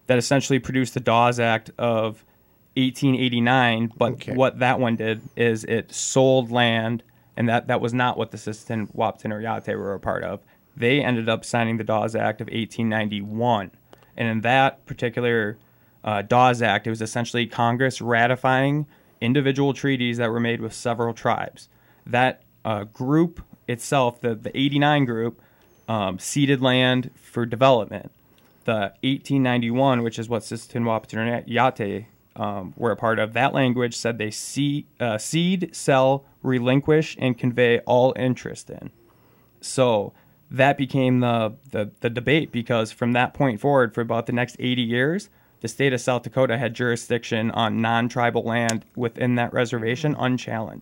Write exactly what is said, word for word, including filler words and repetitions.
that essentially produced the Dawes Act of eighteen eighty-nine. But Okay. what that one did is it sold land, and that, that was not what the Sisseton, Wahpeton, or Yate were a part of. They ended up signing the Dawes Act of eighteen ninety-one. And in that particular uh, Dawes Act, it was essentially Congress ratifying individual treaties that were made with several tribes. That uh, group itself, the, the eighty-nine group, um, ceded land for development. The eighteen ninety-one, which is what Sisseton, Wahpeton, or Yate um, were a part of, that language said they cede, uh, cede, sell, relinquish, and convey all interest in. So that became the, the, the debate, because from that point forward, for about the next eighty years, the state of South Dakota had jurisdiction on non-tribal land within that reservation unchallenged.